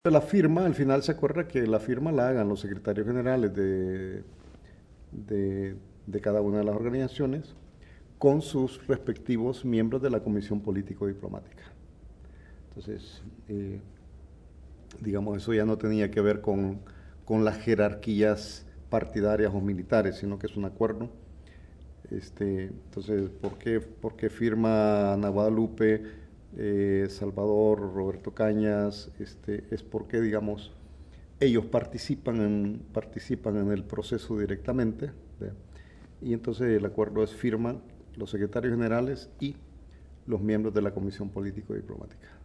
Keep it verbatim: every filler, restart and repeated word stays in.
La firma, al final se acuerda que la firma la hagan los secretarios generales de, de, de cada una de las organizaciones con sus respectivos miembros de la Comisión Político-Diplomática. Entonces, eh, digamos, eso ya no tenía que ver con, con las jerarquías partidarias o militares, sino que es un acuerdo. Este, entonces, ¿por qué, por qué firma Ana Guadalupe, eh, Salvador, Roberto Cañas? Este, es porque, digamos, ellos participan en, participan en el proceso directamente, ¿ve? Y entonces el acuerdo es firman los secretarios generales y los miembros de la Comisión Político-Diplomática.